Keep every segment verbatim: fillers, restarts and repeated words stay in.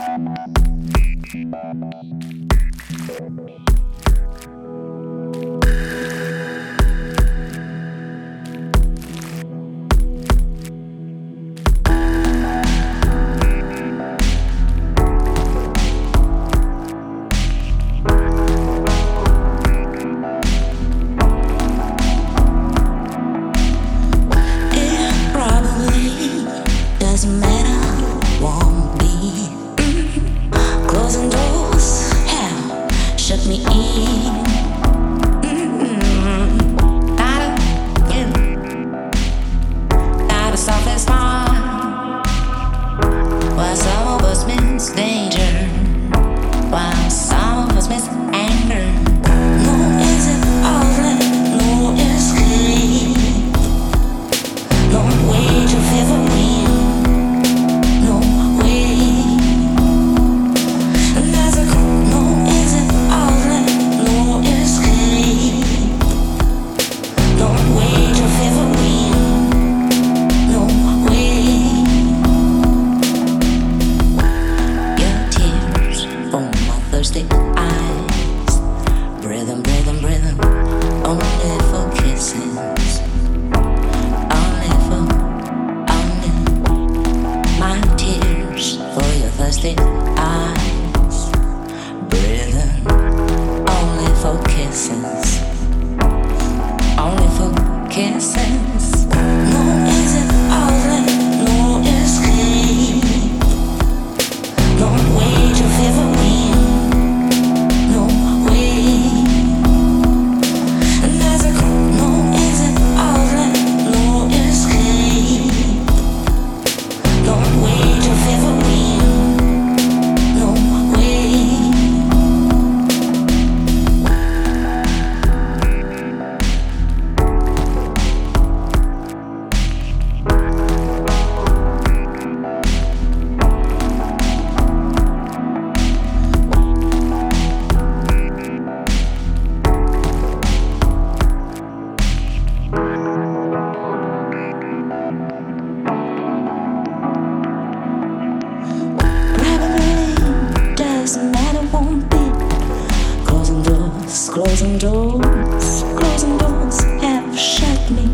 Closing doors, closing doors have shut me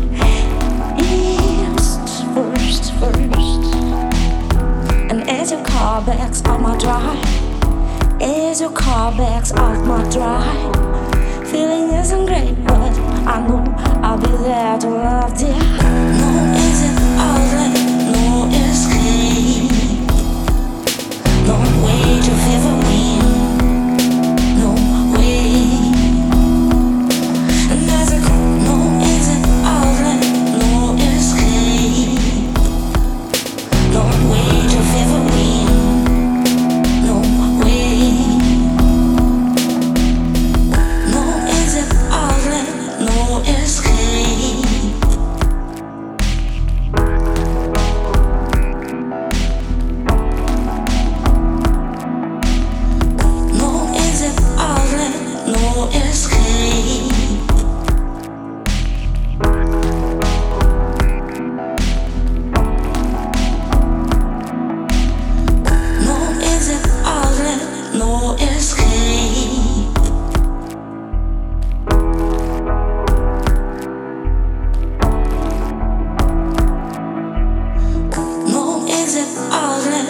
east first, first. And as your car backs off my drive, as your car backs off my drive, feeling isn't great, but I know I'll be there to love, dear. No exit outlet, no escape, no way to favor me.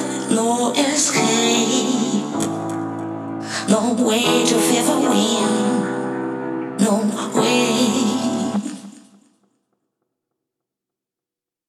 No way to favor win.